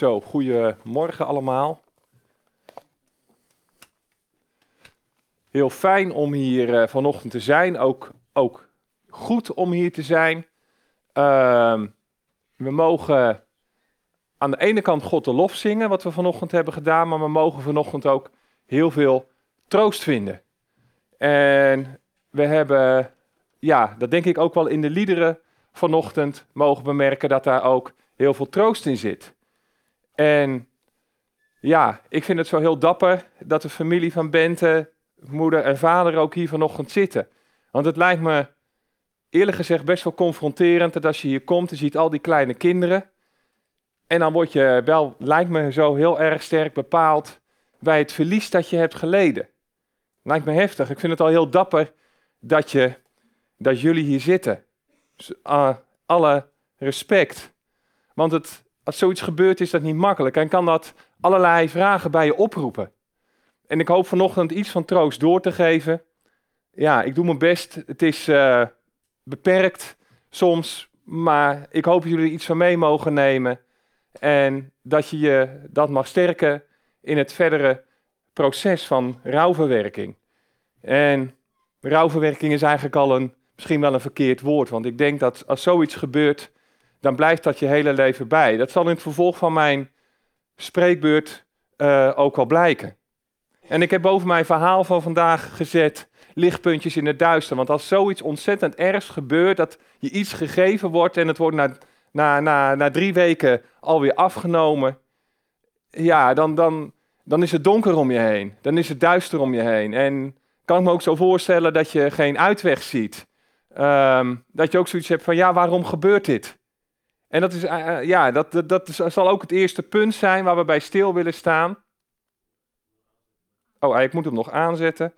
Zo, goedemorgen allemaal. Heel fijn om hier vanochtend te zijn, ook goed om hier te zijn. We mogen aan de ene kant God de lof zingen, wat we vanochtend hebben gedaan, maar we mogen vanochtend ook heel veel troost vinden. En we hebben, dat denk ik ook wel in de liederen vanochtend mogen we merken dat daar ook heel veel troost in zit. En ja, ik vind het zo heel dapper dat de familie van Bente, moeder en vader ook hier vanochtend zitten. Want het lijkt me eerlijk gezegd best wel confronterend dat als je hier komt, je ziet al die kleine kinderen. En dan word je wel, lijkt me zo heel erg sterk bepaald bij het verlies dat je hebt geleden. Lijkt me heftig. Ik vind het al heel dapper dat jullie hier zitten. Dus, alle respect. Want als zoiets gebeurt is dat niet makkelijk en kan dat allerlei vragen bij je oproepen. En ik hoop vanochtend iets van troost door te geven. Ja, ik doe mijn best. Het is beperkt soms, maar ik hoop dat jullie er iets van mee mogen nemen. En dat je dat mag sterken in het verdere proces van rouwverwerking. En rouwverwerking is eigenlijk al misschien wel een verkeerd woord. Want ik denk dat als zoiets gebeurt, dan blijft dat je hele leven bij. Dat zal in het vervolg van mijn spreekbeurt ook wel blijken. En ik heb boven mijn verhaal van vandaag gezet lichtpuntjes in het duister. Want als zoiets ontzettend ergs gebeurt, dat je iets gegeven wordt en het wordt na 3 weken alweer afgenomen, ja, dan is het donker om je heen. Dan is het duister om je heen. En kan ik me ook zo voorstellen dat je geen uitweg ziet. Dat je ook zoiets hebt van, ja, waarom gebeurt dit? En dat zal ook het eerste punt zijn waar we bij stil willen staan. Oh, ik moet hem nog aanzetten.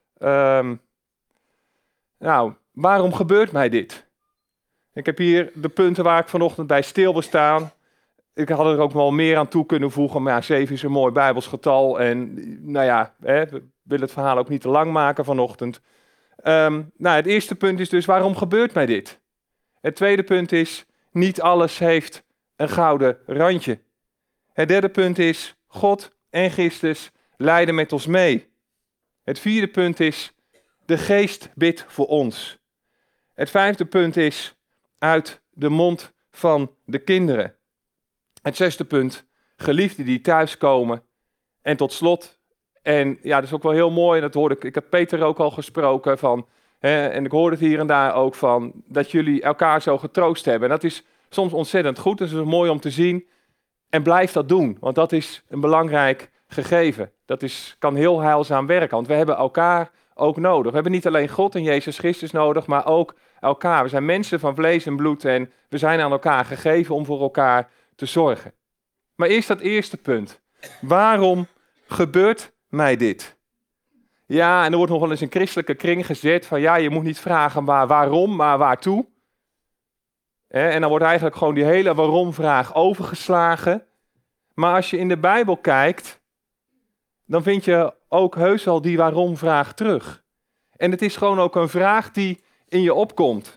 Waarom gebeurt mij dit? Ik heb hier de punten waar ik vanochtend bij stil wil staan. Ik had er ook wel meer aan toe kunnen voegen, maar 7 is een mooi Bijbels getal. En we willen het verhaal ook niet te lang maken vanochtend. Het eerste punt is dus, waarom gebeurt mij dit? Het tweede punt is, niet alles heeft een gouden randje. Het derde punt is, God en Christus leiden met ons mee. Het vierde punt is, de Geest bidt voor ons. Het vijfde punt is, uit de mond van de kinderen. Het zesde punt, geliefden die thuiskomen. En tot slot, en ja, dat is ook wel heel mooi, en dat hoorde ik heb Peter ook al gesproken van, en ik hoorde het hier en daar ook van, dat jullie elkaar zo getroost hebben. En dat is soms ontzettend goed, dus het is mooi om te zien. En blijf dat doen, want dat is een belangrijk gegeven. Kan heel heilzaam werken, want we hebben elkaar ook nodig. We hebben niet alleen God en Jezus Christus nodig, maar ook elkaar. We zijn mensen van vlees en bloed en we zijn aan elkaar gegeven om voor elkaar te zorgen. Maar eerst dat eerste punt. Waarom gebeurt mij dit? Ja, en er wordt nog wel eens een christelijke kring gezet van ja, je moet niet vragen waarom, maar waartoe. En dan wordt eigenlijk gewoon die hele waarom-vraag overgeslagen. Maar als je in de Bijbel kijkt, dan vind je ook heus wel die waarom-vraag terug. En het is gewoon ook een vraag die in je opkomt.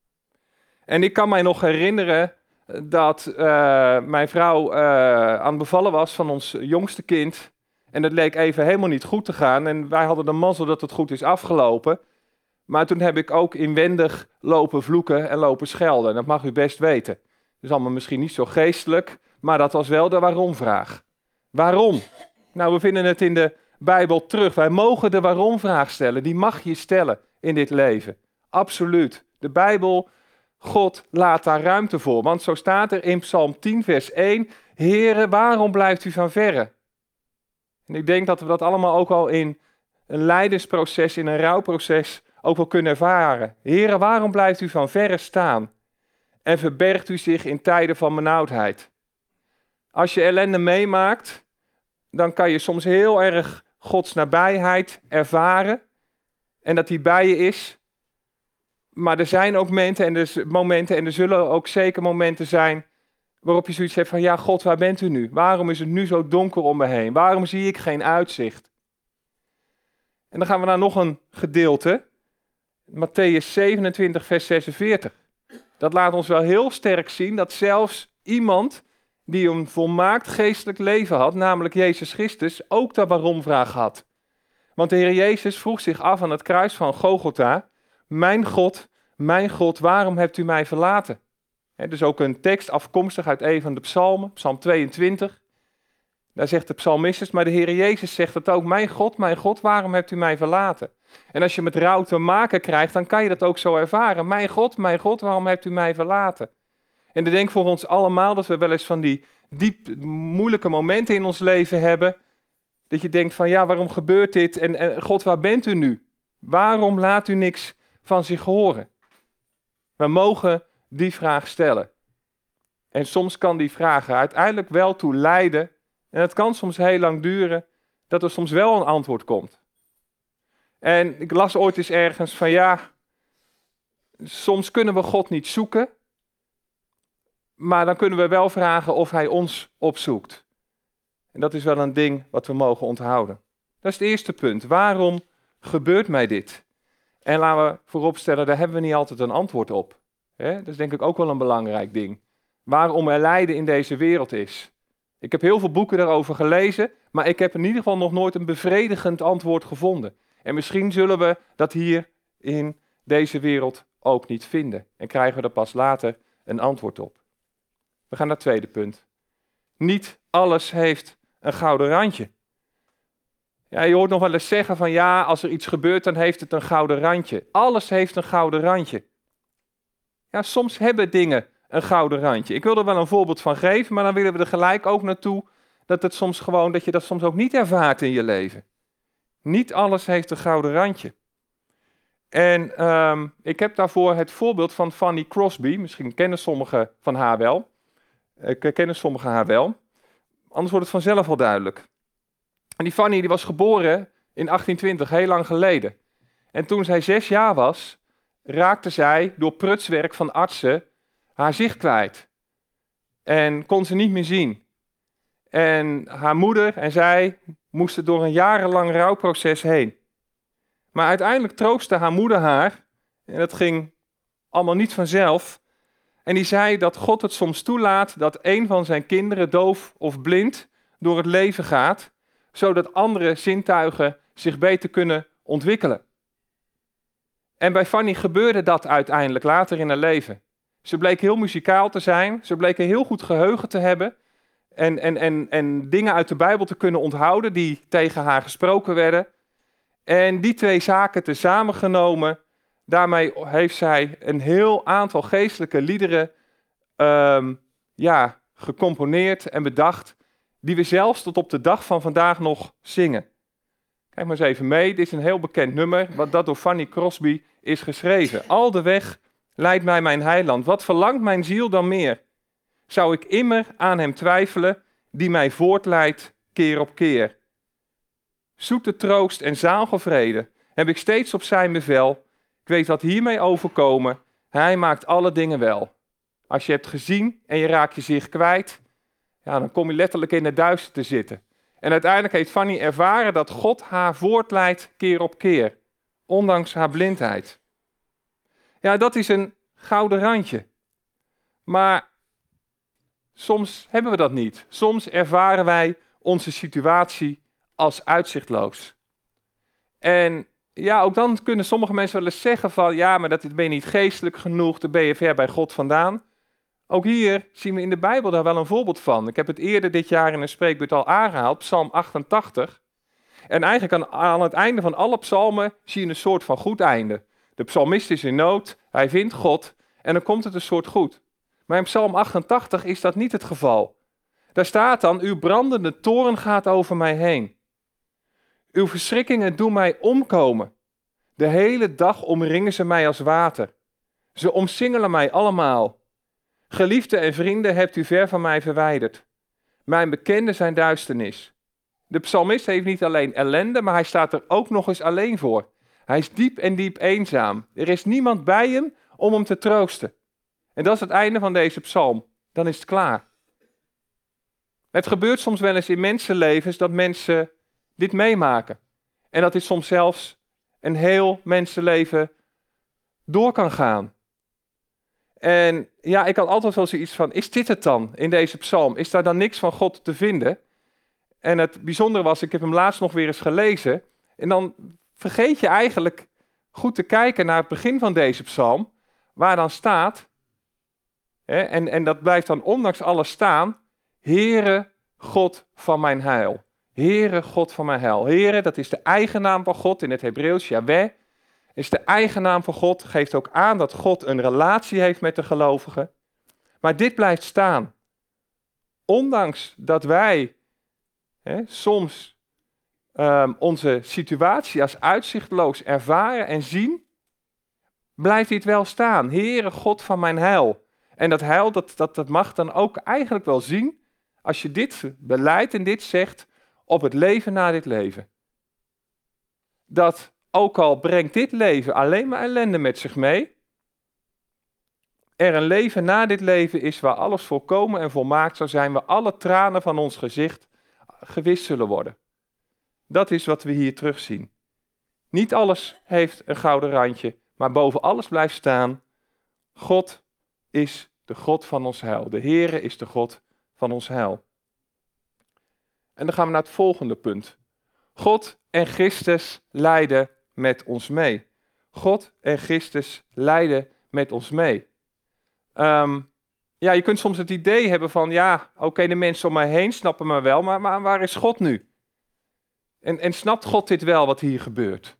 En ik kan mij nog herinneren dat mijn vrouw aan het bevallen was van ons jongste kind. En het leek even helemaal niet goed te gaan. En wij hadden de mazzel dat het goed is afgelopen. Maar toen heb ik ook inwendig lopen vloeken en lopen schelden. Dat mag u best weten. Dat is allemaal misschien niet zo geestelijk, maar dat was wel de waarom-vraag. Waarom? Nou, we vinden het in de Bijbel terug. Wij mogen de waarom-vraag stellen. Die mag je stellen in dit leven. Absoluut. De Bijbel, God laat daar ruimte voor. Want zo staat er in Psalm 10 vers 1. Heere, waarom blijft u van verre? En ik denk dat we dat allemaal ook al in een lijdensproces, in een rouwproces ook wel kunnen ervaren. Heere, waarom blijft u van verre staan? En verbergt u zich in tijden van benauwdheid? Als je ellende meemaakt, dan kan je soms heel erg Gods nabijheid ervaren. En dat hij bij je is. Maar er zijn ook momenten en er zullen ook zeker momenten zijn waarop je zoiets hebt van, ja God, waar bent u nu? Waarom is het nu zo donker om me heen? Waarom zie ik geen uitzicht? En dan gaan we naar nog een gedeelte. Mattheüs 27 vers 46. Dat laat ons wel heel sterk zien dat zelfs iemand die een volmaakt geestelijk leven had, namelijk Jezus Christus, ook de waarom-vraag had. Want de Heer Jezus vroeg zich af aan het kruis van Golgotha, mijn God, waarom hebt u mij verlaten? Dus ook een tekst afkomstig uit een van de psalmen, psalm 22. Daar zegt de psalmist, maar de Heer Jezus zegt het ook, mijn God, waarom hebt u mij verlaten? En als je met rouw te maken krijgt, dan kan je dat ook zo ervaren. Mijn God, waarom hebt u mij verlaten? En ik denk voor ons allemaal dat we wel eens van die diep moeilijke momenten in ons leven hebben. Dat je denkt van ja, waarom gebeurt dit? En God, waar bent u nu? Waarom laat u niks van zich horen? We mogen die vraag stellen. En soms kan die vraag er uiteindelijk wel toe leiden. En het kan soms heel lang duren dat er soms wel een antwoord komt. En ik las ooit eens ergens van ja, soms kunnen we God niet zoeken. Maar dan kunnen we wel vragen of hij ons opzoekt. En dat is wel een ding wat we mogen onthouden. Dat is het eerste punt. Waarom gebeurt mij dit? En laten we vooropstellen, daar hebben we niet altijd een antwoord op. Dat is denk ik ook wel een belangrijk ding. Waarom er lijden in deze wereld is. Ik heb heel veel boeken daarover gelezen, maar ik heb in ieder geval nog nooit een bevredigend antwoord gevonden. En misschien zullen we dat hier in deze wereld ook niet vinden. En krijgen we er pas later een antwoord op. We gaan naar het tweede punt. Niet alles heeft een gouden randje. Ja, je hoort nog wel eens zeggen van ja, als er iets gebeurt, dan heeft het een gouden randje. Alles heeft een gouden randje. Ja, soms hebben dingen een gouden randje. Ik wil er wel een voorbeeld van geven, maar dan willen we er gelijk ook naartoe dat je dat soms ook niet ervaart in je leven. Niet alles heeft een gouden randje. En ik heb daarvoor het voorbeeld van Fanny Crosby. Misschien kennen sommigen van haar wel. Anders wordt het vanzelf wel duidelijk. En die Fanny die was geboren in 1820, heel lang geleden. En toen zij 6 jaar was, raakte zij door prutswerk van artsen haar zicht kwijt. En kon ze niet meer zien. En haar moeder en zij moesten door een jarenlang rouwproces heen. Maar uiteindelijk troostte haar moeder haar, en dat ging allemaal niet vanzelf. En die zei dat God het soms toelaat dat een van zijn kinderen doof of blind door het leven gaat, zodat andere zintuigen zich beter kunnen ontwikkelen. En bij Fanny gebeurde dat uiteindelijk later in haar leven. Ze bleek heel muzikaal te zijn, ze bleek een heel goed geheugen te hebben en dingen uit de Bijbel te kunnen onthouden die tegen haar gesproken werden. En die 2 zaken tezamen genomen, daarmee heeft zij een heel aantal geestelijke liederen gecomponeerd en bedacht, die we zelfs tot op de dag van vandaag nog zingen. Kijk maar eens even mee, dit is een heel bekend nummer, wat dat door Fanny Crosby is geschreven. Al de weg leidt mij mijn heiland, wat verlangt mijn ziel dan meer? Zou ik immer aan hem twijfelen, die mij voortleidt keer op keer? Zoete troost en zalige vrede heb ik steeds op zijn bevel. Ik weet wat hiermee overkomen, hij maakt alle dingen wel. Als je hebt gezien en je raakt je zicht kwijt, ja, dan kom je letterlijk in het duister te zitten. En uiteindelijk heeft Fanny ervaren dat God haar voortleidt keer op keer, ondanks haar blindheid. Ja, dat is een gouden randje. Maar soms hebben we dat niet. Soms ervaren wij onze situatie als uitzichtloos. En ja, ook dan kunnen sommige mensen wel eens zeggen van ja, maar dat ben je niet geestelijk genoeg, dan ben je ver bij God vandaan. Ook hier zien we in de Bijbel daar wel een voorbeeld van. Ik heb het eerder dit jaar in een spreekbeurt al aangehaald, Psalm 88. En eigenlijk aan het einde van alle psalmen zie je een soort van goed einde. De psalmist is in nood, hij vindt God en dan komt het een soort goed. Maar in Psalm 88 is dat niet het geval. Daar staat dan, uw brandende toorn gaat over mij heen. Uw verschrikkingen doen mij omkomen. De hele dag omringen ze mij als water. Ze omsingelen mij allemaal. Geliefden en vrienden hebt u ver van mij verwijderd. Mijn bekenden zijn duisternis. De psalmist heeft niet alleen ellende, maar hij staat er ook nog eens alleen voor. Hij is diep en diep eenzaam. Er is niemand bij hem om hem te troosten. En dat is het einde van deze psalm. Dan is het klaar. Het gebeurt soms wel eens in mensenlevens dat mensen dit meemaken. En dat dit soms zelfs een heel mensenleven door kan gaan. En ja, ik had altijd wel zoiets van, is dit het dan in deze psalm? Is daar dan niks van God te vinden? En het bijzondere was, ik heb hem laatst nog weer eens gelezen. En dan vergeet je eigenlijk goed te kijken naar het begin van deze psalm. Waar dan staat, en dat blijft dan ondanks alles staan. Heere God van mijn heil. Heere God van mijn heil. Heere, dat is de eigennaam van God in het Hebreeuws, Yahweh. Is de eigennaam van God, geeft ook aan dat God een relatie heeft met de gelovigen. Maar dit blijft staan. Ondanks dat wij soms onze situatie als uitzichtloos ervaren en zien, blijft dit wel staan. Heere God van mijn heil. En dat heil, dat mag dan ook eigenlijk wel zien, als je dit belijdt en dit zegt, op het leven na dit leven. Dat ook al brengt dit leven alleen maar ellende met zich mee, er een leven na dit leven is waar alles volkomen en volmaakt zou zijn, waar alle tranen van ons gezicht gewist zullen worden. Dat is wat we hier terugzien. Niet alles heeft een gouden randje, maar boven alles blijft staan, God is de God van ons heil. De Heere is de God van ons heil. En dan gaan we naar het volgende punt. God en Christus lijden met ons mee. God en Christus lijden met ons mee. Ja, je kunt soms het idee hebben van, ja, oké, de mensen om mij heen snappen me wel, maar waar is God nu? En snapt God dit wel, wat hier gebeurt?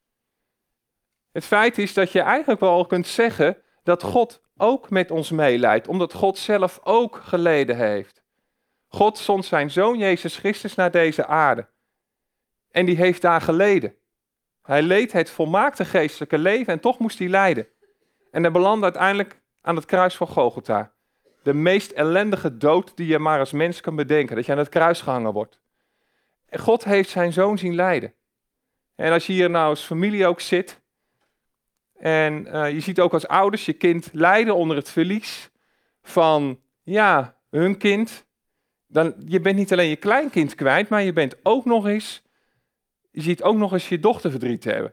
Het feit is dat je eigenlijk wel kunt zeggen dat God ook met ons meelijdt, omdat God zelf ook geleden heeft. God zond zijn Zoon Jezus Christus naar deze aarde. En die heeft daar geleden. Hij leed het volmaakte geestelijke leven en toch moest hij lijden. En hij belandde uiteindelijk aan het kruis van Golgotha. De meest ellendige dood die je maar als mens kan bedenken. Dat je aan het kruis gehangen wordt. En God heeft zijn Zoon zien lijden. En als je hier nou als familie ook zit. En je ziet ook als ouders je kind lijden onder het verlies van hun kind. Dan, je bent niet alleen je kleinkind kwijt, maar je bent ook nog eens, je ziet ook nog eens je dochter verdriet hebben.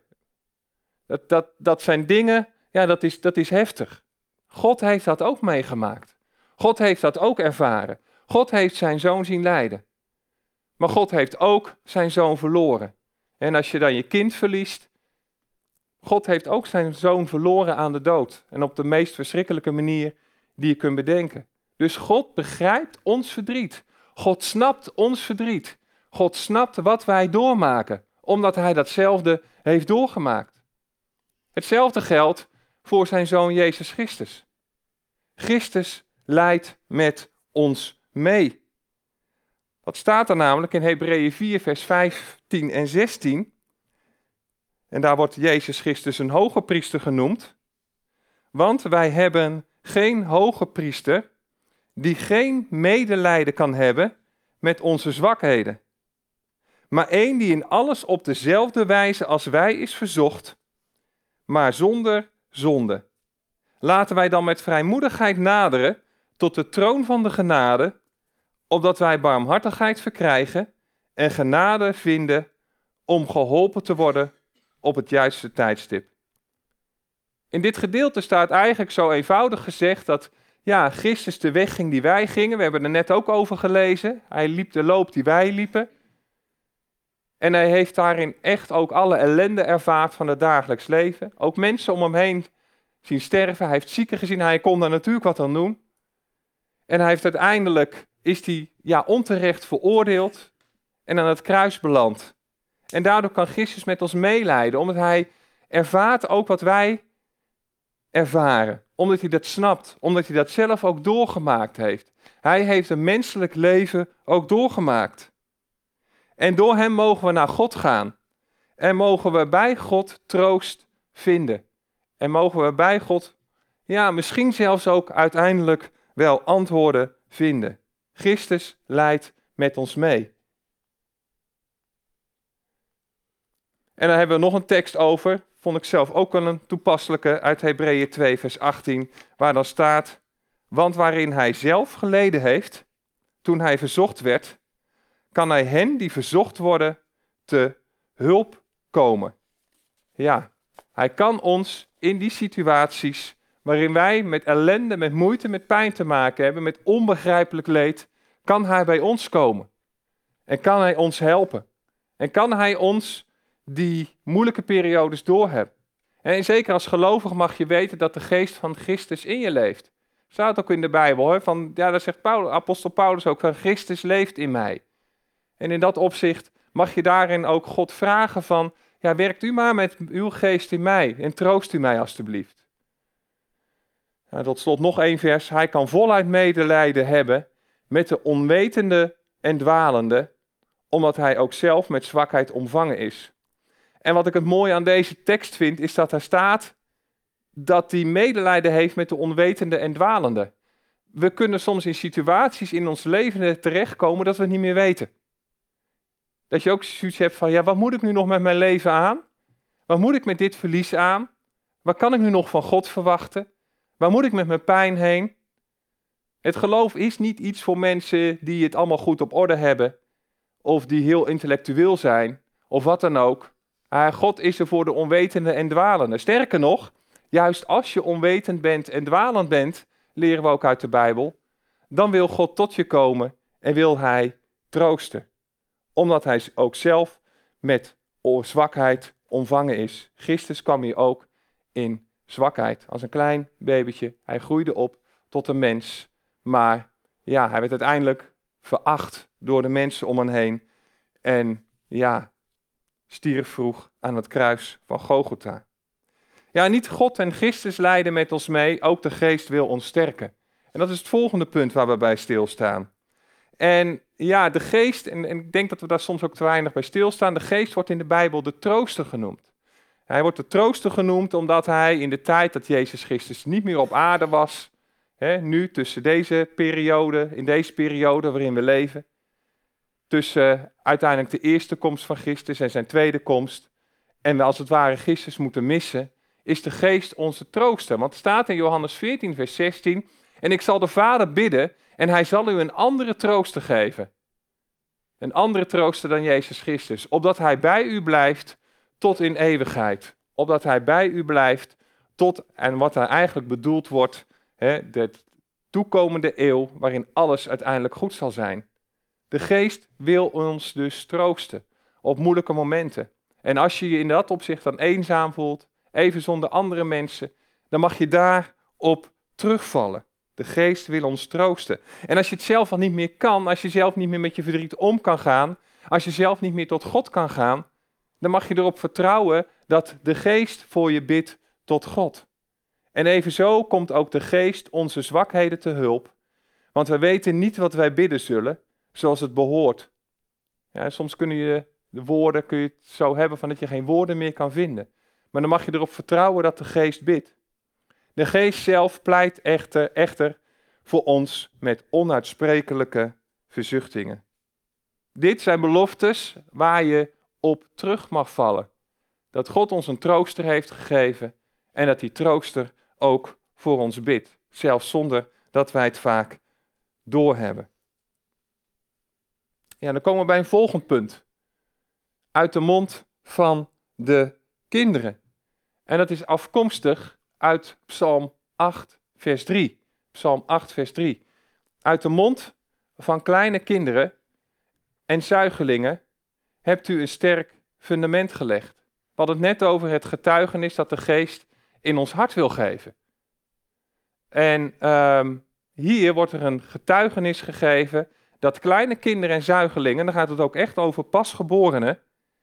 Dat zijn dingen, dat is heftig. God heeft dat ook meegemaakt. God heeft dat ook ervaren. God heeft zijn zoon zien lijden. Maar God heeft ook zijn zoon verloren. En als je dan je kind verliest, God heeft ook zijn zoon verloren aan de dood. En op de meest verschrikkelijke manier die je kunt bedenken. Dus God begrijpt ons verdriet. God snapt ons verdriet. God snapt wat wij doormaken, omdat hij datzelfde heeft doorgemaakt. Hetzelfde geldt voor zijn zoon Jezus Christus. Christus lijdt met ons mee. Wat staat er namelijk in Hebreeën 4 vers 15 en 16? En daar wordt Jezus Christus een hoge priester genoemd. Want wij hebben geen hoge priester die geen medelijden kan hebben met onze zwakheden. Maar één die in alles op dezelfde wijze als wij is verzocht, maar zonder zonde. Laten wij dan met vrijmoedigheid naderen tot de troon van de genade, opdat wij barmhartigheid verkrijgen en genade vinden om geholpen te worden op het juiste tijdstip. In dit gedeelte staat eigenlijk zo eenvoudig gezegd dat Christus de weg ging die wij gingen. We hebben er net ook over gelezen. Hij liep de loop die wij liepen. En hij heeft daarin echt ook alle ellende ervaard van het dagelijks leven. Ook mensen om hem heen zien sterven. Hij heeft zieken gezien. Hij kon daar natuurlijk wat aan doen. En hij heeft uiteindelijk, is hij onterecht veroordeeld en aan het kruis beland. En daardoor kan Christus met ons meelijden, omdat hij ervaart ook wat wij ervaren. Omdat hij dat snapt, omdat hij dat zelf ook doorgemaakt heeft. Hij heeft een menselijk leven ook doorgemaakt. En door hem mogen we naar God gaan. En mogen we bij God troost vinden. En mogen we bij God, misschien zelfs ook uiteindelijk wel antwoorden vinden. Christus lijdt met ons mee. En dan hebben we nog een tekst over, vond ik zelf ook wel een toepasselijke, uit Hebreeën 2 vers 18, waar dan staat, want waarin hij zelf geleden heeft, toen hij verzocht werd, kan hij hen die verzocht worden te hulp komen. Ja, hij kan ons in die situaties waarin wij met ellende, met moeite, met pijn te maken hebben, met onbegrijpelijk leed, kan hij bij ons komen. En kan hij ons helpen. En kan hij ons die moeilijke periodes doorhebben. En zeker als gelovig mag je weten dat de geest van Christus in je leeft. Staat ook in de Bijbel, hè? Dat zegt apostel Paulus ook, van Christus leeft in mij. En in dat opzicht mag je daarin ook God vragen van, ja, werkt u maar met uw geest in mij en troost u mij alstublieft. Nou, tot slot nog 1 vers. Hij kan voluit medelijden hebben met de onwetende en dwalende, omdat hij ook zelf met zwakheid omvangen is. En wat ik het mooie aan deze tekst vind, is dat er staat dat hij medelijden heeft met de onwetende en dwalende. We kunnen soms in situaties in ons leven terechtkomen dat we het niet meer weten. Dat je ook zoiets hebt van, ja, wat moet ik nu nog met mijn leven aan? Wat moet ik met dit verlies aan? Wat kan ik nu nog van God verwachten? Waar moet ik met mijn pijn heen? Het geloof is niet iets voor mensen die het allemaal goed op orde hebben, of die heel intellectueel zijn, of wat dan ook. God is er voor de onwetende en dwalende. Sterker nog, juist als je onwetend bent en dwalend bent, leren we ook uit de Bijbel, dan wil God tot je komen en wil hij troosten. Omdat hij ook zelf met zwakheid omvangen is. Christus kwam hier ook in zwakheid. Als een klein babytje. Hij groeide op tot een mens. Maar ja, hij werd uiteindelijk veracht door de mensen om hem heen. En ja, stierf vroeg aan het kruis van Golgotha. Ja, niet God en Christus lijden met ons mee, ook de geest wil ons sterken. En dat is het volgende punt waar we bij stilstaan. En ja, de geest, en ik denk dat we daar soms ook te weinig bij stilstaan, de geest wordt in de Bijbel de trooster genoemd. Hij wordt de trooster genoemd omdat hij in de tijd dat Jezus Christus niet meer op aarde was, nu tussen in deze periode waarin we leven, tussen uiteindelijk de eerste komst van Christus en zijn tweede komst, en we als het ware Christus moeten missen, is de geest onze trooster. Want het staat in Johannes 14 vers 16, en ik zal de Vader bidden en hij zal u een andere trooster geven. Een andere trooster dan Jezus Christus, opdat hij bij u blijft tot in eeuwigheid. Opdat hij bij u blijft tot, en wat er eigenlijk bedoeld wordt, de toekomende eeuw waarin alles uiteindelijk goed zal zijn. De geest wil ons dus troosten op moeilijke momenten. En als je je in dat opzicht dan eenzaam voelt, even zonder andere mensen, dan mag je daarop terugvallen. De geest wil ons troosten. En als je het zelf al niet meer kan, als je zelf niet meer met je verdriet om kan gaan, als je zelf niet meer tot God kan gaan, dan mag je erop vertrouwen dat de geest voor je bidt tot God. En evenzo komt ook de geest onze zwakheden te hulp, want wij weten niet wat wij bidden zullen, zoals het behoort. Ja, soms kun je het zo hebben van dat je geen woorden meer kan vinden. Maar dan mag je erop vertrouwen dat de geest bidt. De geest zelf pleit echter voor ons met onuitsprekelijke verzuchtingen. Dit zijn beloftes waar je op terug mag vallen. Dat God ons een trooster heeft gegeven en dat die trooster ook voor ons bidt. Zelfs zonder dat wij het vaak doorhebben. Ja, dan komen we bij een volgend punt. Uit de mond van de kinderen. En dat is afkomstig uit Psalm 8, vers 3. Psalm 8, vers 3. Uit de mond van kleine kinderen en zuigelingen hebt u een sterk fundament gelegd. We hadden het net over het getuigenis dat de geest in ons hart wil geven. En hier wordt er een getuigenis gegeven dat kleine kinderen en zuigelingen, dan gaat het ook echt over pasgeborenen,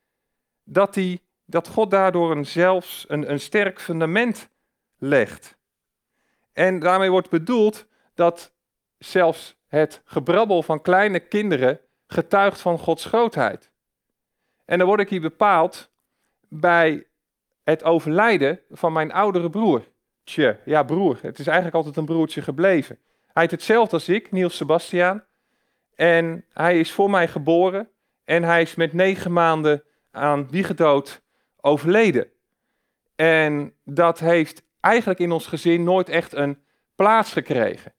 dat God daardoor zelfs een sterk fundament legt. En daarmee wordt bedoeld dat zelfs het gebrabbel van kleine kinderen getuigt van Gods grootheid. En dan word ik hier bepaald bij het overlijden van mijn oudere broer. Ja, broer. Het is eigenlijk altijd een broertje gebleven. Hij heet hetzelfde als ik, Niels Sebastiaan. En hij is voor mij geboren. En hij is met 9 maanden aan wiegedood overleden. En dat heeft eigenlijk in ons gezin nooit echt een plaats gekregen.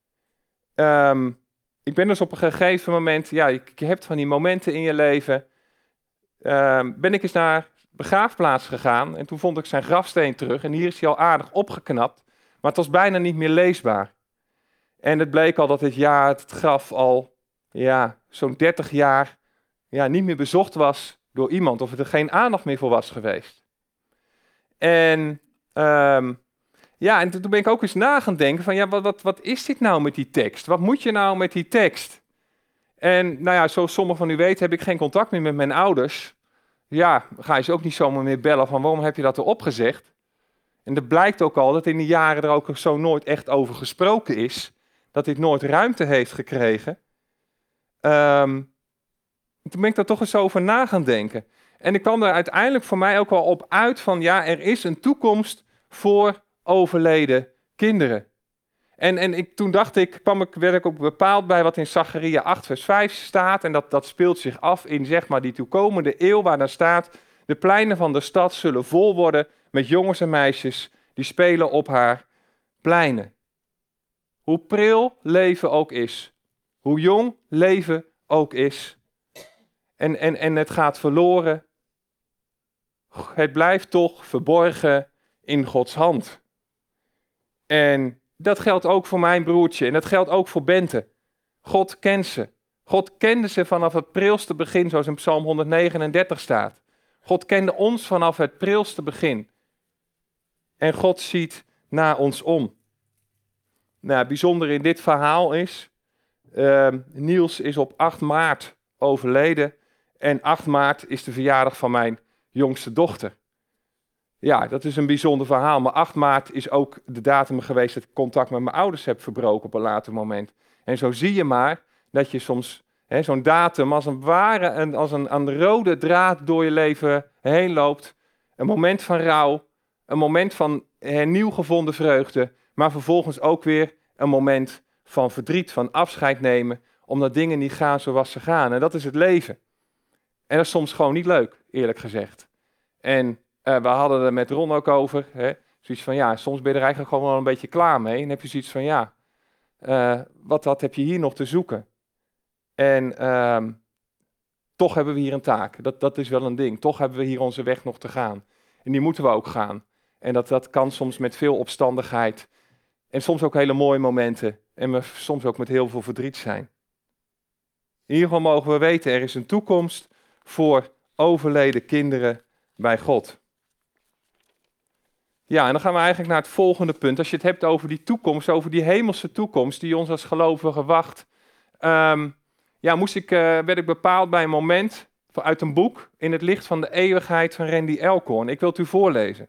Ik ben dus op een gegeven moment, ja, je hebt van die momenten in je leven, ben ik eens naar begraafplaats gegaan en toen vond ik zijn grafsteen terug en hier is hij al aardig opgeknapt. Maar het was bijna niet meer leesbaar. En het bleek al dat het graf al zo'n 30 jaar niet meer bezocht was door iemand. Of er geen aandacht meer voor was geweest. En en toen ben ik ook eens na gaan denken van wat is dit nou met die tekst? Wat moet je nou met die tekst? En zoals sommigen van u weten heb ik geen contact meer met mijn ouders. Ja, ga je ze ook niet zomaar meer bellen van waarom heb je dat erop gezegd? En er blijkt ook al dat in de jaren er ook zo nooit echt over gesproken is. Dat dit nooit ruimte heeft gekregen. Toen ben ik daar toch eens over na gaan denken. En ik kwam er uiteindelijk voor mij ook wel op uit van er is een toekomst voor overleden kinderen. En toen werd ik ook bepaald bij wat in Zacharia 8 vers 5 staat. En dat speelt zich af in zeg maar die toekomende eeuw waar dan staat: de pleinen van de stad zullen vol worden met jongens en meisjes die spelen op haar pleinen. Hoe pril leven ook is, hoe jong leven ook is. En het gaat verloren. Het blijft toch verborgen in Gods hand. En dat geldt ook voor mijn broertje en dat geldt ook voor Bente. God kent ze. God kende ze vanaf het prilste begin, zoals in Psalm 139 staat. God kende ons vanaf het prilste begin. En God ziet naar ons om. Nou, bijzonder in dit verhaal is, Niels is op 8 maart overleden. En 8 maart is de verjaardag van mijn jongste dochter. Ja, dat is een bijzonder verhaal. Maar 8 maart is ook de datum geweest dat ik contact met mijn ouders heb verbroken op een later moment. En zo zie je maar dat je soms zo'n datum als een rode draad door je leven heen loopt. Een moment van rouw, een moment van hernieuw gevonden vreugde, maar vervolgens ook weer een moment van verdriet, van afscheid nemen, omdat dingen niet gaan zoals ze gaan. En dat is het leven. En dat is soms gewoon niet leuk, eerlijk gezegd. En we hadden er met Ron ook over, zoiets van soms ben je er eigenlijk gewoon wel een beetje klaar mee. En heb je zoiets van wat heb je hier nog te zoeken? En toch hebben we hier een taak, dat is wel een ding. Toch hebben we hier onze weg nog te gaan. En die moeten we ook gaan. En dat kan soms met veel opstandigheid. En soms ook hele mooie momenten. En soms ook met heel veel verdriet zijn. In ieder geval mogen we weten, er is een toekomst voor overleden kinderen bij God. Ja, en dan gaan we eigenlijk naar het volgende punt. Als je het hebt over die toekomst, over die hemelse toekomst die ons als gelovigen wacht. Werd ik bepaald bij een moment uit een boek In het licht van de eeuwigheid van Randy Elkhorn. Ik wil het u voorlezen.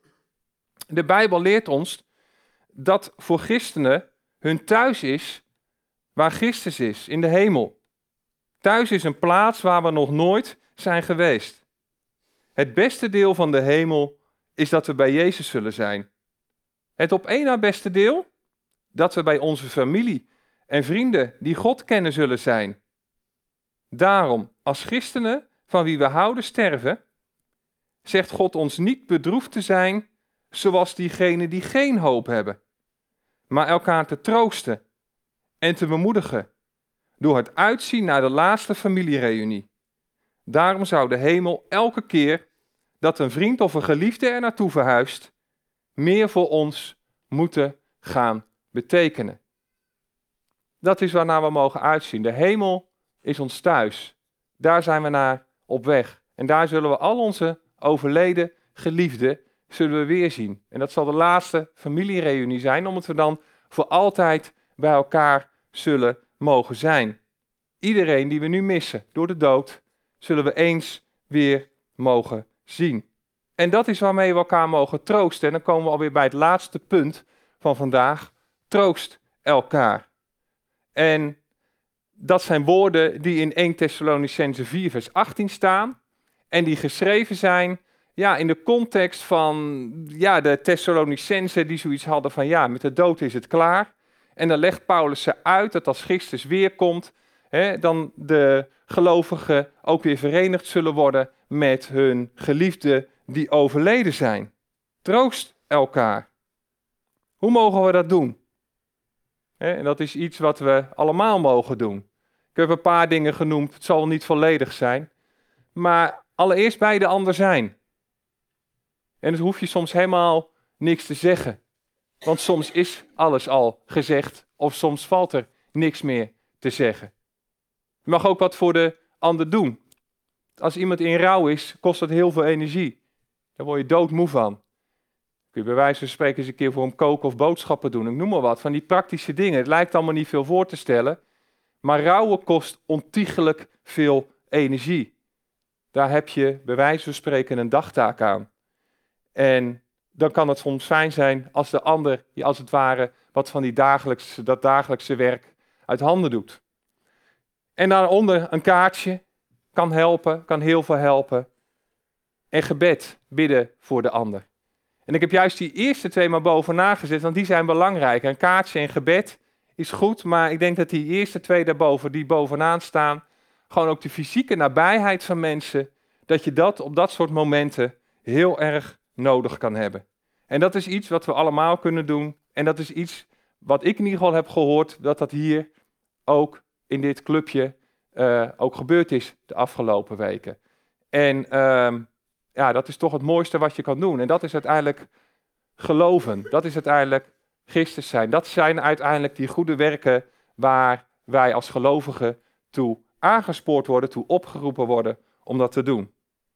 De Bijbel leert ons dat voor christenen hun thuis is waar Christus is, in de hemel. Thuis is een plaats waar we nog nooit zijn geweest. Het beste deel van de hemel is dat we bij Jezus zullen zijn. Het op één na beste deel? Dat we bij onze familie en vrienden die God kennen zullen zijn. Daarom, als christenen van wie we houden sterven, zegt God ons niet bedroefd te zijn zoals diegenen die geen hoop hebben, maar elkaar te troosten en te bemoedigen door het uitzien naar de laatste familiereunie. Daarom zou de hemel elke keer dat een vriend of een geliefde er naartoe verhuist, meer voor ons moeten gaan betekenen. Dat is waarnaar we mogen uitzien. De hemel is ons thuis. Daar zijn we naar op weg. En daar zullen we al onze overleden geliefden zullen we weer zien. En dat zal de laatste familiereunie zijn, omdat we dan voor altijd bij elkaar zullen mogen zijn. Iedereen die we nu missen door de dood, zullen we eens weer mogen zien. En dat is waarmee we elkaar mogen troosten. En dan komen we alweer bij het laatste punt van vandaag. Troost elkaar. En dat zijn woorden die in 1 Thessalonicenzen 4 vers 18 staan. En die geschreven zijn in de context van de Thessalonicenzen die zoiets hadden van met de dood is het klaar. En dan legt Paulus ze uit dat als Christus weerkomt, dan de gelovigen ook weer verenigd zullen worden met hun geliefden die overleden zijn. Troost elkaar. Hoe mogen we dat doen? En dat is iets wat we allemaal mogen doen. Ik heb een paar dingen genoemd, het zal niet volledig zijn. Maar allereerst bij de ander zijn. En dus hoef je soms helemaal niks te zeggen. Want soms is alles al gezegd of soms valt er niks meer te zeggen. Je mag ook wat voor de ander doen. Als iemand in rouw is, kost dat heel veel energie. Daar word je doodmoe van. Kun je bij wijze van spreken eens een keer voor hem koken of boodschappen doen. Ik noem maar wat, van die praktische dingen. Het lijkt allemaal niet veel voor te stellen. Maar rouwen kost ontiegelijk veel energie. Daar heb je bij wijze van spreken een dagtaak aan. En dan kan het soms fijn zijn als de ander je als het ware wat van dat dagelijkse werk uit handen doet. En daaronder een kaartje kan helpen, kan heel veel helpen. En gebed, bidden voor de ander. En ik heb juist die eerste twee maar bovenaan gezet, want die zijn belangrijk. Een kaartje en gebed is goed, maar ik denk dat die eerste twee daarboven, die bovenaan staan, gewoon ook de fysieke nabijheid van mensen, dat je dat op dat soort momenten heel erg nodig kan hebben. En dat is iets wat we allemaal kunnen doen. En dat is iets wat ik in ieder geval heb gehoord, dat hier ook in dit clubje ook gebeurd is de afgelopen weken. En dat is toch het mooiste wat je kan doen. En dat is uiteindelijk geloven. Dat is uiteindelijk Christus zijn. Dat zijn uiteindelijk die goede werken waar wij als gelovigen toe aangespoord worden, toe opgeroepen worden om dat te doen.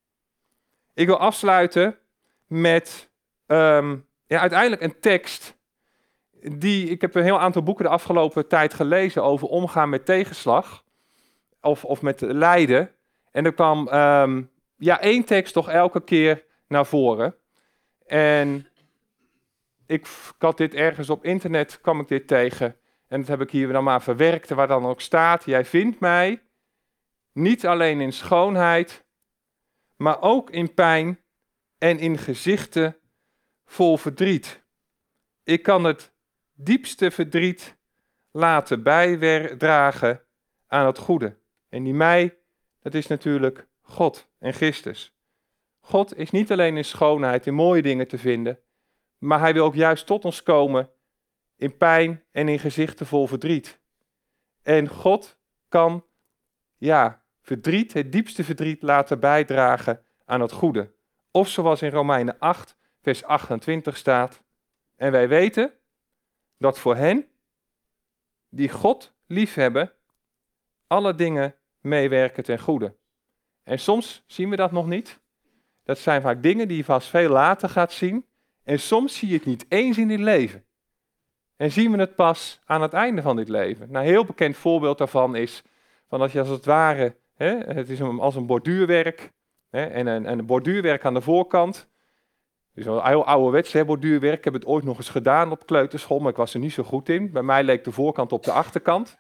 Ik wil afsluiten met uiteindelijk een tekst. Ik heb een heel aantal boeken de afgelopen tijd gelezen over omgaan met tegenslag. Of met lijden. En er kwam één tekst toch elke keer naar voren. En ik had dit ergens op internet, kwam ik dit tegen. En dat heb ik hier dan maar verwerkt, waar dan ook staat: jij vindt mij niet alleen in schoonheid, maar ook in pijn en in gezichten vol verdriet. Ik kan het diepste verdriet laten bijdragen aan het goede. En die mij, dat is natuurlijk God en Christus. God is niet alleen in schoonheid, in mooie dingen te vinden, maar hij wil ook juist tot ons komen in pijn en in gezichten vol verdriet. En God kan, verdriet, het diepste verdriet laten bijdragen aan het goede. Of zoals in Romeinen 8, vers 28 staat: en wij weten dat voor hen die God liefhebben, alle dingen meewerken ten goede. En soms zien we dat nog niet. Dat zijn vaak dingen die je vast veel later gaat zien. En soms zie je het niet eens in dit leven. En zien we het pas aan het einde van dit leven. Nou, een heel bekend voorbeeld daarvan is van dat je als het ware, het is als een borduurwerk, en een borduurwerk aan de voorkant. Dus een heel ouderwets borduurwerk. Ik heb het ooit nog eens gedaan op kleuterschool, maar ik was er niet zo goed in. Bij mij leek de voorkant op de achterkant.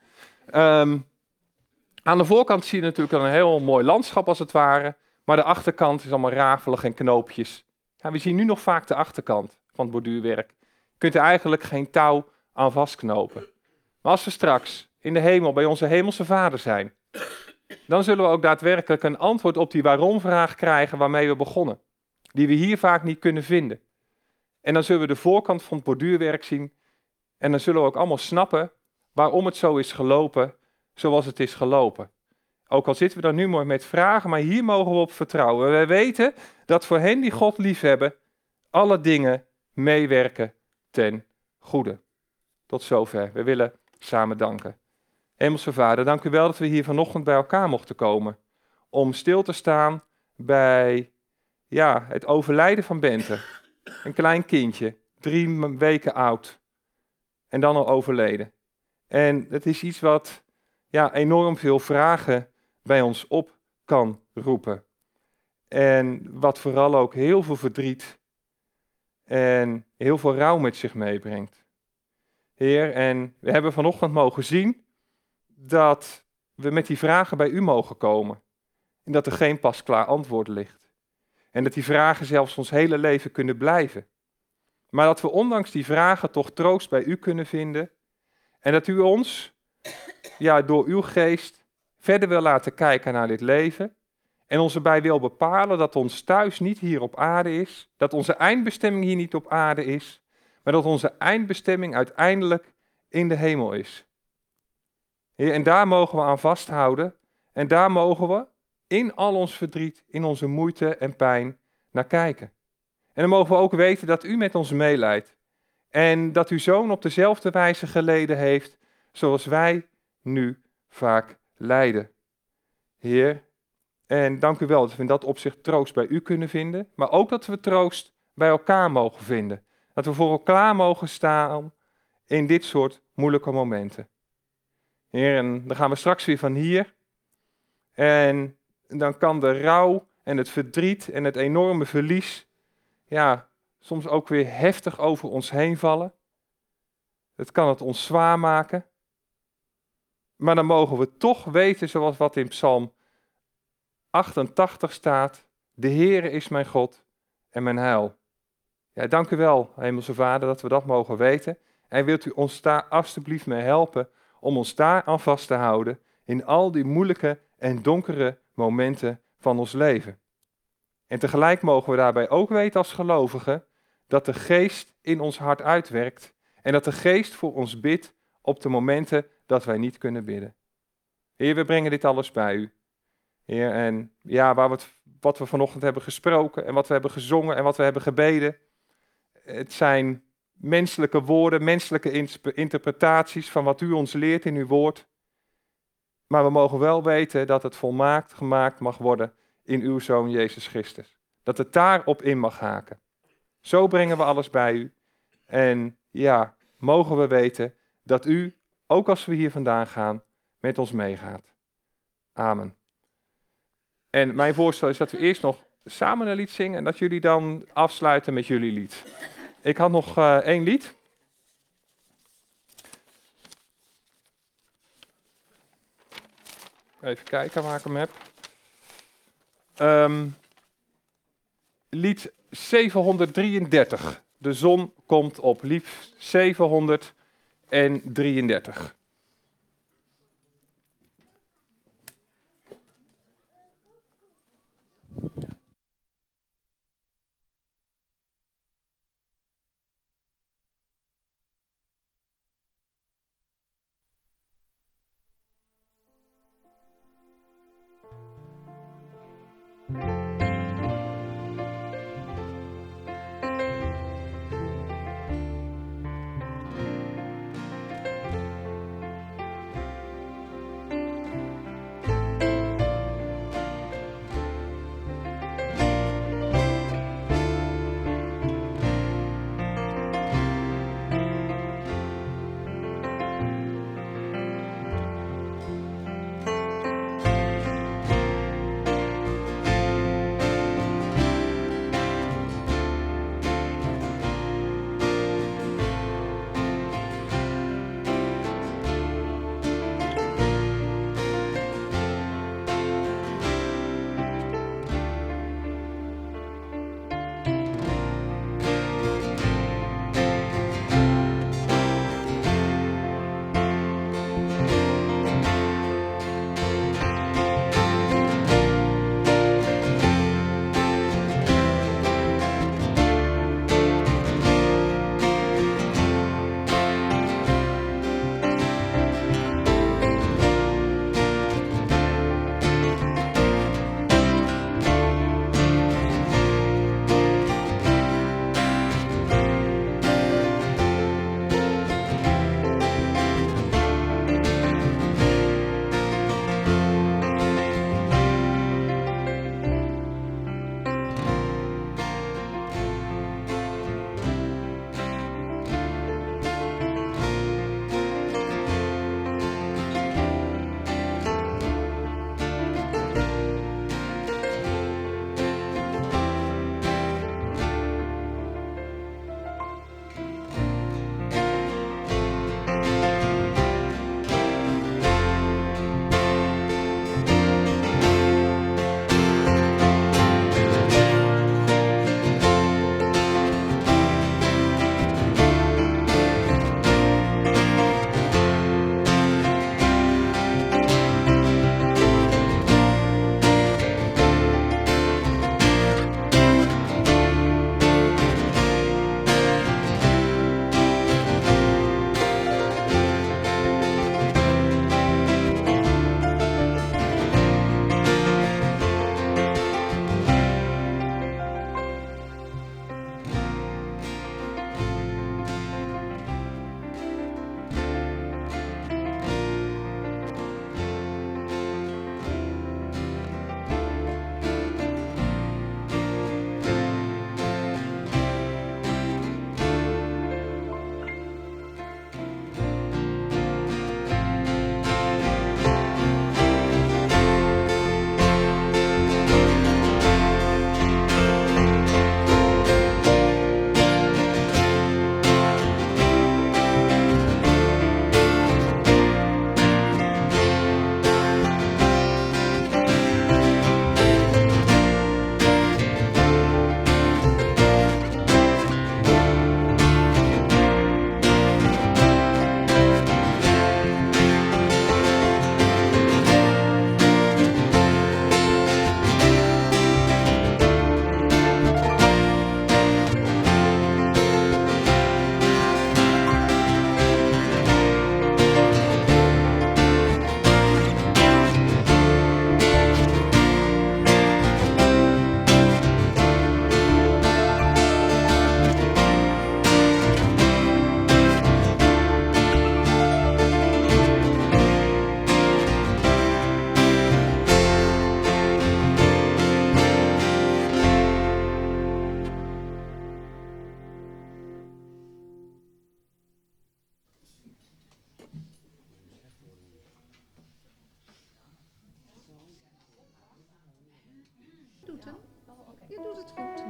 Aan de voorkant zie je natuurlijk een heel mooi landschap als het ware. Maar de achterkant is allemaal rafelig en knoopjes. Ja, we zien nu nog vaak de achterkant van het borduurwerk. Je kunt er eigenlijk geen touw aan vastknopen. Maar als we straks in de hemel bij onze hemelse Vader zijn, dan zullen we ook daadwerkelijk een antwoord op die waarom-vraag krijgen waarmee we begonnen. Die we hier vaak niet kunnen vinden. En dan zullen we de voorkant van het borduurwerk zien. En dan zullen we ook allemaal snappen waarom het zo is gelopen zoals het is gelopen. Ook al zitten we dan nu mooi met vragen, maar hier mogen we op vertrouwen. Wij weten dat voor hen die God liefhebben, alle dingen meewerken ten goede. Tot zover. We willen samen danken. Hemelse Vader, dank u wel dat we hier vanochtend bij elkaar mochten komen. Om stil te staan bij het overlijden van Bente. Een klein kindje, 3 weken oud. En dan al overleden. En het is iets wat enorm veel vragen bij ons op kan roepen. En wat vooral ook heel veel verdriet en heel veel rouw met zich meebrengt. Heer, en we hebben vanochtend mogen zien dat we met die vragen bij u mogen komen. En dat er geen pasklaar antwoord ligt. En dat die vragen zelfs ons hele leven kunnen blijven. Maar dat we ondanks die vragen toch troost bij u kunnen vinden. En dat u ons, door uw geest, verder wil laten kijken naar dit leven. En ons erbij wil bepalen dat ons thuis niet hier op aarde is. Dat onze eindbestemming hier niet op aarde is. Maar dat onze eindbestemming uiteindelijk in de hemel is. Heer, en daar mogen we aan vasthouden. En daar mogen we in al ons verdriet, in onze moeite en pijn naar kijken. En dan mogen we ook weten dat u met ons meeleidt. En dat uw Zoon op dezelfde wijze geleden heeft zoals wij nu vaak lijden. Heer, en dank u wel dat we in dat opzicht troost bij u kunnen vinden, maar ook dat we troost bij elkaar mogen vinden. Dat we voor elkaar mogen staan in dit soort moeilijke momenten. Heer, en dan gaan we straks weer van hier. En dan kan de rouw en het verdriet en het enorme verlies, ja, soms ook weer heftig over ons heen vallen. Het kan het ons zwaar maken. Maar dan mogen we toch weten, zoals wat in Psalm 88 staat, de Heere is mijn God en mijn heil. Ja, dank u wel, Hemelse Vader, dat we dat mogen weten. En wilt u ons daar alstublieft mee helpen om ons daar aan vast te houden in al die moeilijke en donkere momenten van ons leven. En tegelijk mogen we daarbij ook weten als gelovigen dat de Geest in ons hart uitwerkt en dat de Geest voor ons bidt op de momenten dat wij niet kunnen bidden. Heer, we brengen dit alles bij u. Heer, en ja, wat we vanochtend hebben gesproken en wat we hebben gezongen en wat we hebben gebeden, het zijn menselijke woorden, menselijke interpretaties van wat u ons leert in uw woord. Maar we mogen wel weten dat het volmaakt gemaakt mag worden in uw Zoon Jezus Christus. Dat het daarop in mag haken. Zo brengen we alles bij u. En ja, mogen we weten dat u, ook als we hier vandaan gaan, met ons meegaat. Amen. En mijn voorstel is dat we eerst nog samen een lied zingen en dat jullie dan afsluiten met jullie lied. Ik had nog 1 lied. Even kijken waar ik hem heb. Lied 733. De zon komt op. Lied 733.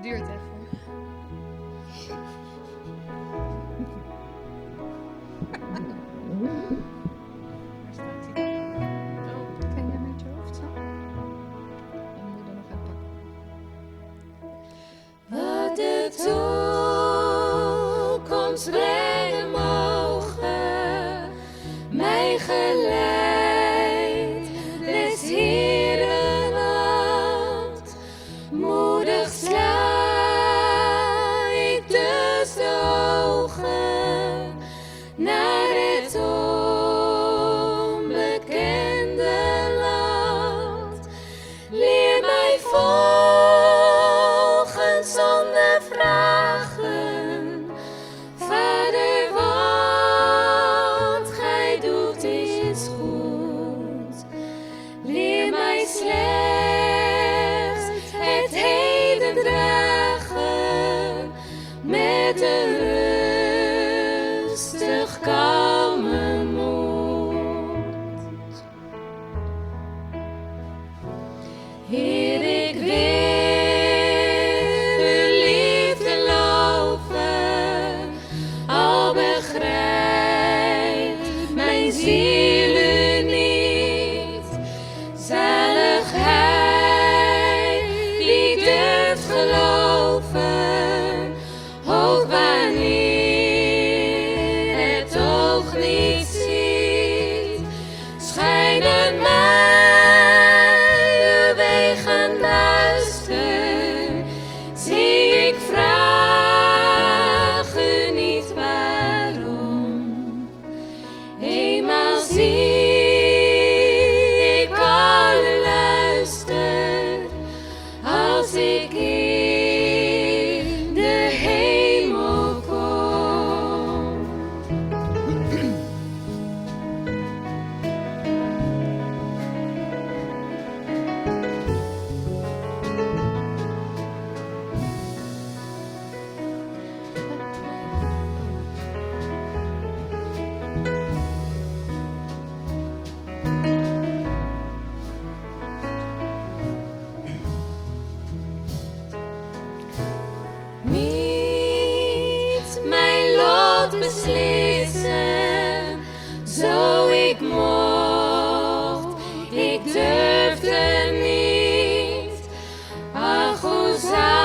Duurt even. Waar staat hij dan? Kan jij met je hoofd zo? Dan moet je er nog even pakken. Wat de toekomst brengen mogen, mij geleidt des Heeren hand. Moedig sla ik dus de ogen naar het onbekende land. Leer mij volgen zonder vragen, Vader, want Gij doet is goed. Leer mij slechts het heden dragen met een rustig, kalme moed. Heer, ik wil uw liefde loven, al begrijpt mijn ziel u niet. Zalig hij die durft geloven, ook wanneer het oog niet ziet. Schijnen mij uw wegen duister, zie ik, vraag u niet waarom. Eenmaal zie ik al uw luister, als ik in de hemel kom. Niet mijn lot beslissen, zo ik mocht, ik durfde niet. Ach, hoe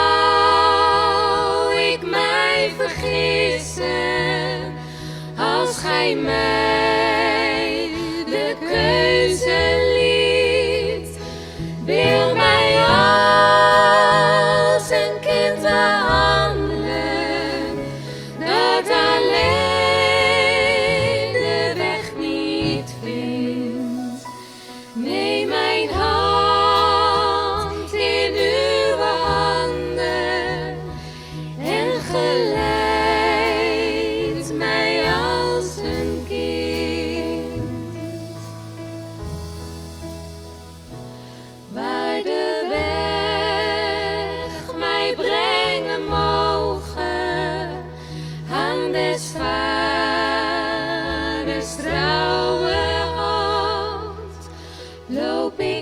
zou ik mij vergissen, als Gij mij de keuze liet. Wil mij als een kind behandelen, dat alleen de weg niet vindt. Neem mijn hand in uw handen en geleid mij als een kind. Waar de weg mij brengen mogen, aan des vaders trouwe hand, loop ik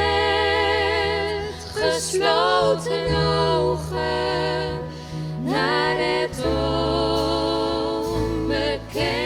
met gesloten ogen naar het onbekende